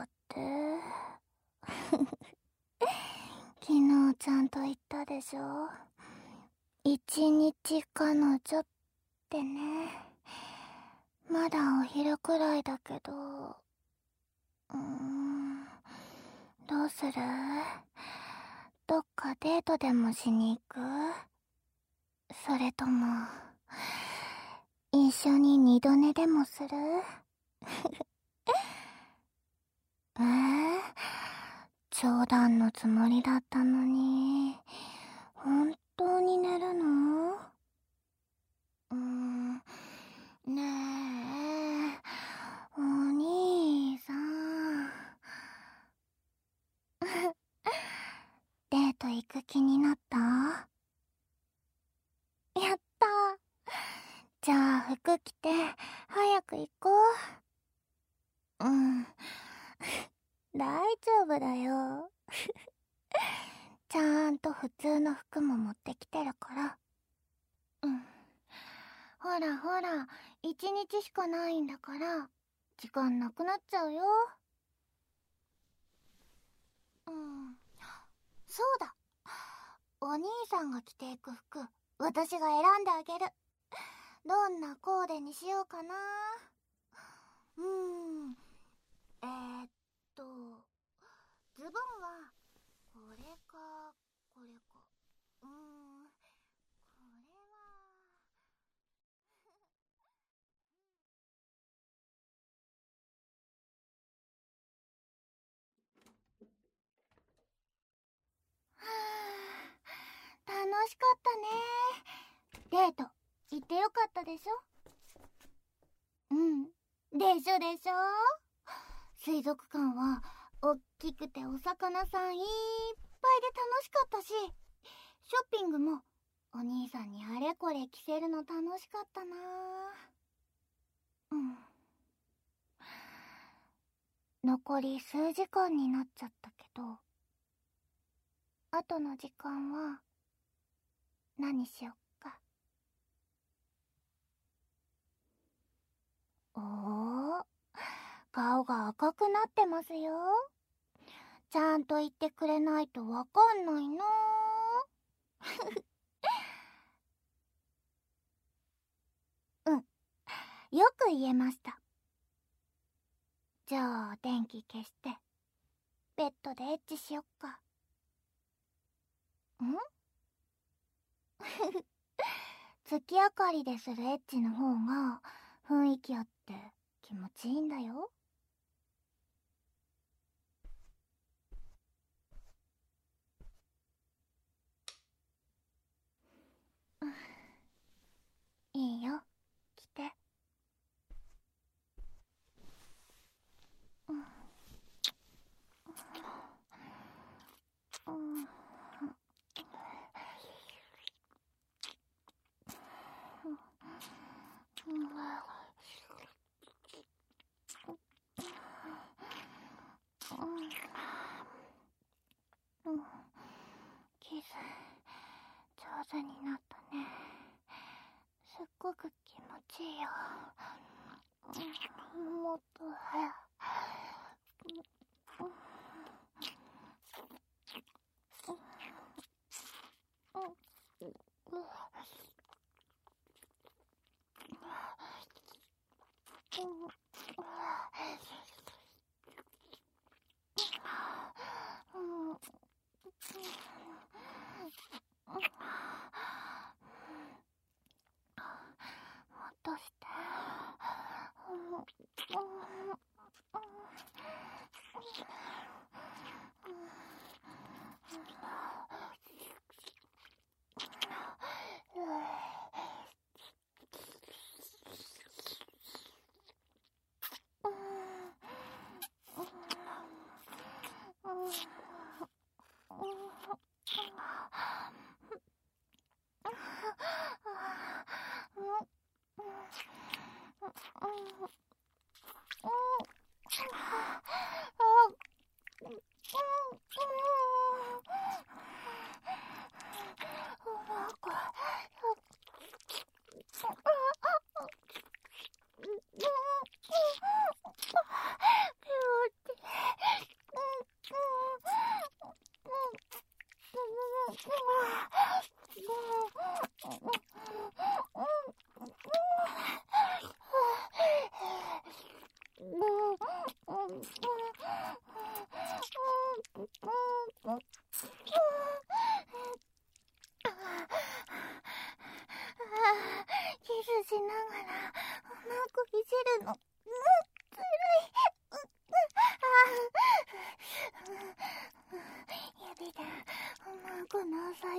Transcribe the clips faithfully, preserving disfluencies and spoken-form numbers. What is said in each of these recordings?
って昨日ちゃんと言ったでしょ。一日彼女ってね。まだお昼くらいだけど、うーん、どうする？どっかデートでもしに行く？それとも一緒に二度寝でもする？えー、冗談のつもりだったのに、本当に寝るの？うーん、ねえ、お兄さん。デート行く気になった？やったー。じゃあ服着て早く行こう。うん。大丈夫だよ。ちゃんと普通の服も持ってきてるから。うん。ほらほら、一日しかないんだから、時間なくなっちゃうよ。うん。そうだ。お兄さんが着ていく服、私が選んであげる。どんなコーデにしようかな。うーん。えー、っと、ズボンは、これか、これか。うーん、これは。はぁ、楽しかったね。デート、行ってよかったでしょ？うん。でしょでしょ？水族館は、おっきくてお魚さんいっぱいで楽しかったし、ショッピングも、お兄さんにあれこれ着せるの楽しかったな。うん。残り数時間になっちゃったけど、あとの時間は何しよっか。おー、顔が赤くなってますよ。ちゃんと言ってくれないとわかんないな。うん、よく言えました。じゃあ電気消してベッドでエッチしよっか。ん？月明かりでするエッチの方が雰囲気あって気持ちいいんだよ。いいよ、来て。うん、うん、うん、キス上手になったね。すっごく気持ちいいよ。もっと早く。もっとして。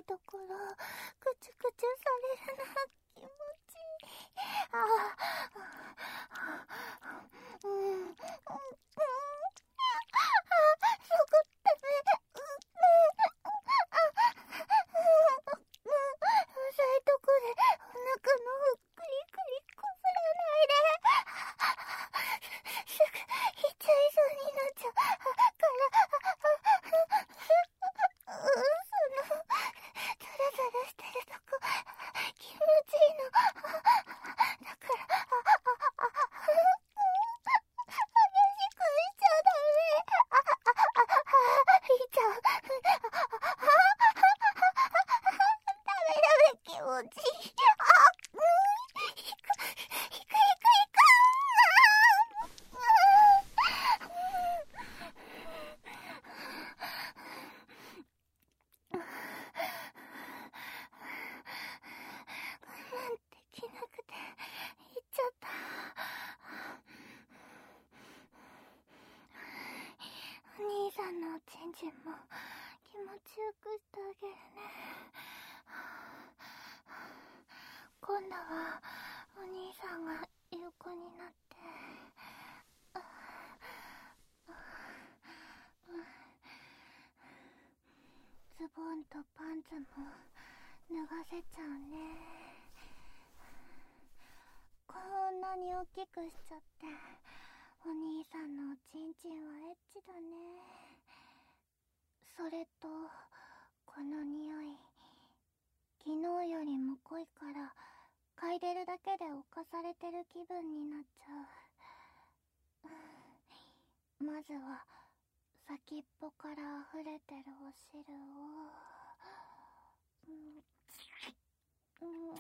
いところクチュクチュされるの気持ちいい。ああ、うん、うん、うん、あ、そこってね、うん、うん、あ、うん、うざいとこでお腹のふっくりくりこすらないで。すぐ行っちゃいそうになっちゃうから、う、その、ザラザラしてるとこ気持ちいいの。だから、あ、あ、あ、激しくしちゃダメ。あ、あ、あ、いいちゃん。ダメダメ、気持ちいい。あ、うん、ひく、ひくひくひく。我慢できなくて行っちゃった。お兄さんのおちんちんも気持ちよくしてあげるね。今度はお兄さんが横になってズボンとパンツも脱がせちゃうね。こんなに大きくしちゃってお兄さんのおちんちんはエッチだね。それとこの匂い、昨日よりも濃いから嗅いでるだけで侵されてる気分になっちゃう。まずは先っぽから溢れてるお汁を、うん、うん、うん、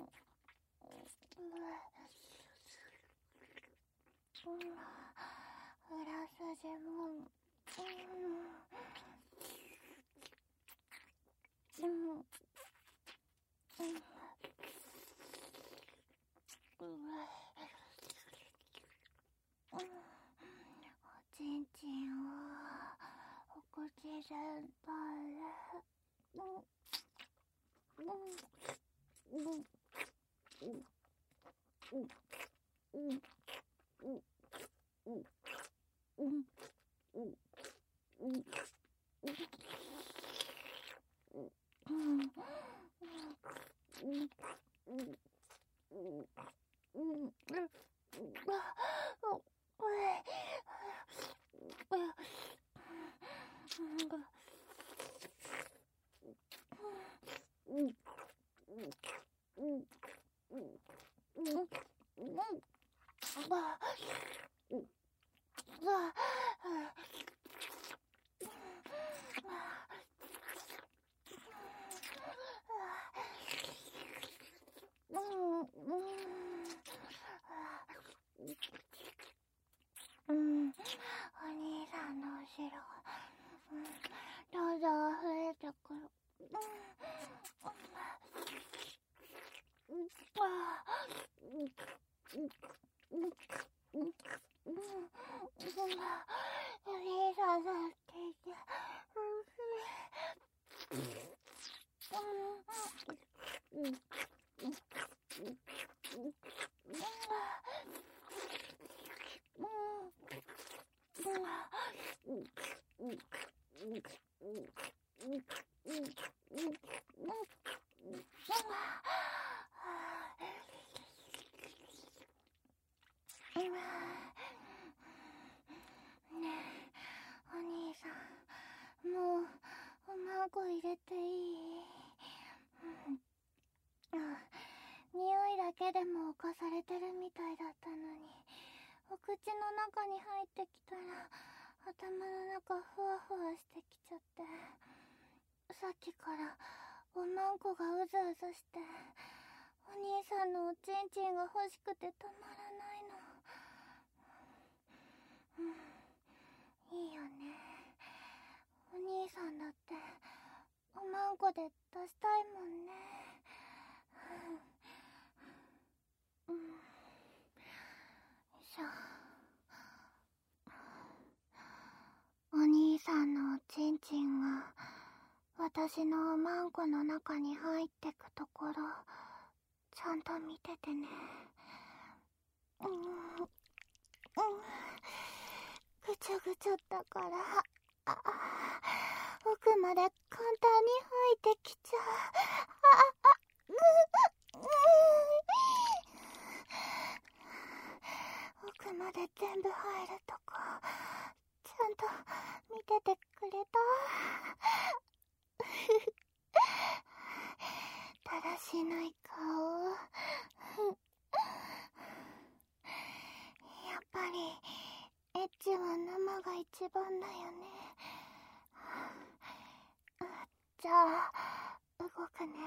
裏筋も、うん、うん、うん、おちんちんをお口全体で、うん、うん、うん、うん、うん、うん、うん、うん、うん、うん、うん、うん、うん、お兄さんの後ろ、うん、どうぞ溢れてくる。うん、うん、あー、うん、うん、うん、うん、うん、お兄さんの手で、うん、うん、うん、ねえ、お兄さん、もうおまんこ入れていい？うん、匂いだけでも侵されてるみたいだったのに、お口の中に入ってきたら頭の中ふわふわしてきちゃって、さっきからおまんこがうずうずして、お兄さんのおちんちんが欲しくてたまらないの。うん、いいよね。お兄さんだっておまんこで出したいもんね。うん、よいしょ。お兄さんのおちんちんが私私のマンコの中に入ってくところちゃんと見ててね。うん、うん、ぐちょぐちょだからあ奥まで簡単に入ってきちゃう。ああうん、奥まで全部入るとこちゃんと見ててくれた。だらしない顔。やっぱりエッチは生が一番だよね。じゃあ動くね。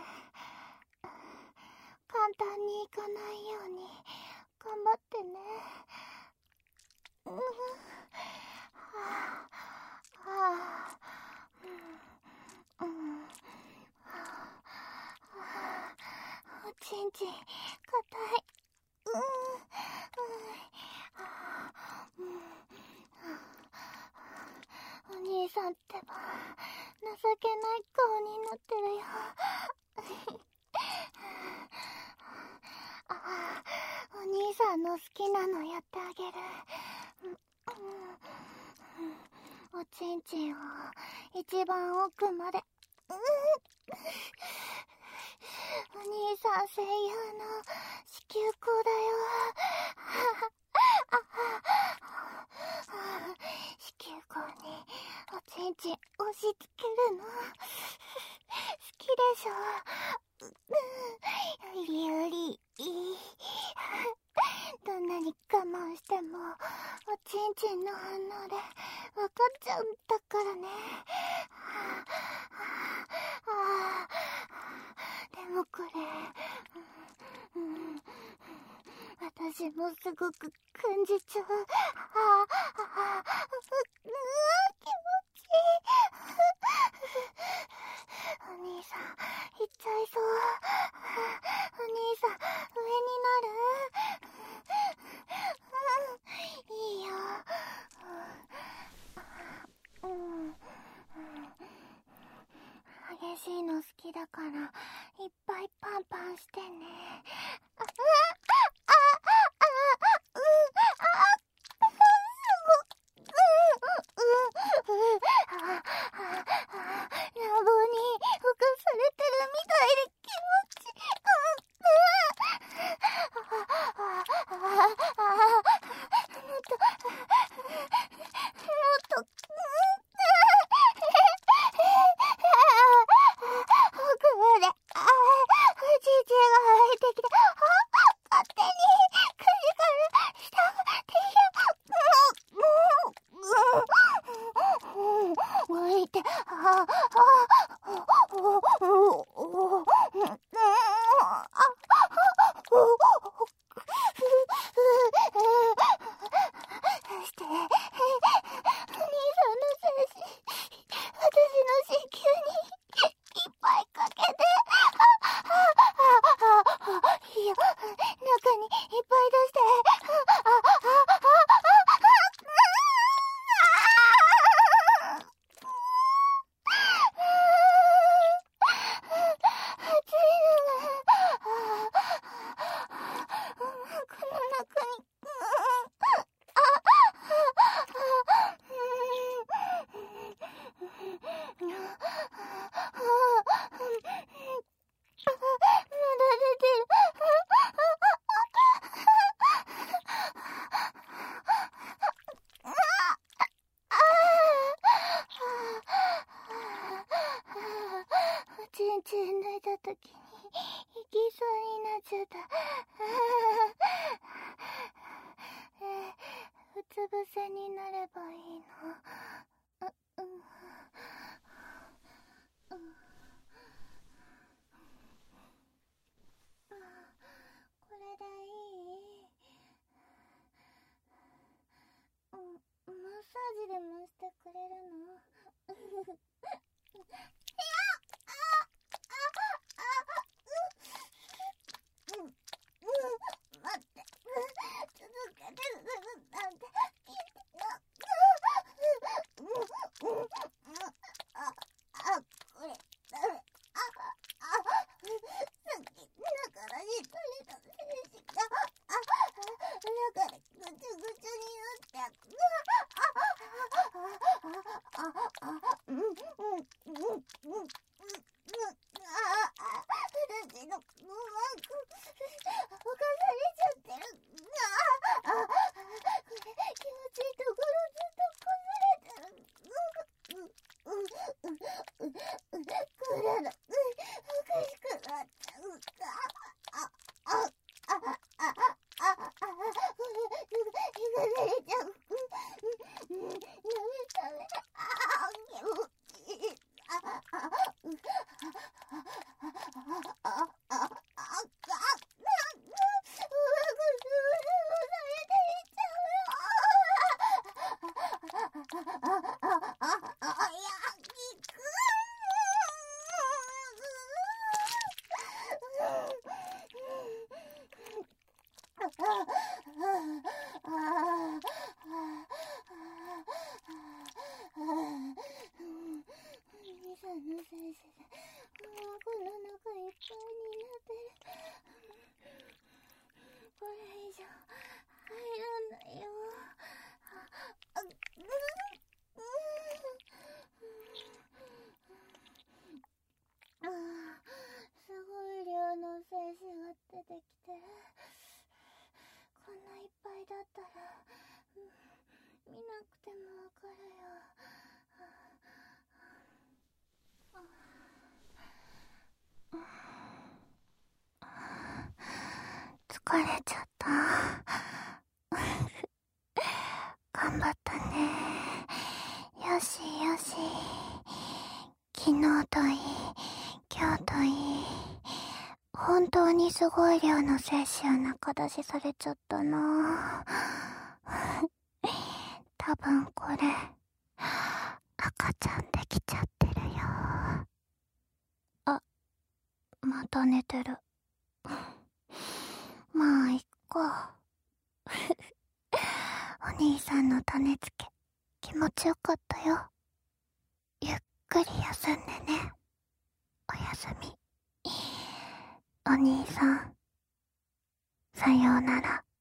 簡単にいかないように頑張ってね。うん、はあはあ、うん、うん、はあ、おちんちん硬い。うん、うん、うん、お兄さんってば情けない顔になってるよ。ああ、お兄さんの好きなのやってあげる。おちんちんを一番奥まで。お兄さん声優の子宮口だよ。子宮口におちんちん押し付けるの好きでしょ。よりよりどんなに我慢してもおちんちんの反応で分かっちゃうんだからね。でもこれ、うん、私もすごく感じちゃう。ああ、うわ、気持ちいい。お兄さん行っちゃいそう。お兄さん上になる？うん、いいよ。うん、うん、激しいの好きだからいっぱいパンパンしてね。ああああうんあ野望に侵されてるみたいで気持ちいい。もっともっと奥までおちんちんが入ってきて勝手に首から下が手が湧いてああそしてお兄さんの精子私の子宮にいっぱいかけていいよ中にいっぱい出してちんちん抜いたときに行きそうになっちゃった。うつ伏せになればいいの。う、うん、うん、これでいい？うん、マッサージでもしてくれるの？待って、続けてするなんて聞いてな。 疲れちゃった。頑張ったね。よしよし。昨日といい、今日といい。本当にすごい量の精子を中出しされちゃったな。多分これ、赤ちゃんできちゃってるよ。あ、また寝てる。まあ、いっか。お兄さんの種付け、気持ちよかったよ。ゆっくり休んでね。おやすみ。お兄さん、さようなら。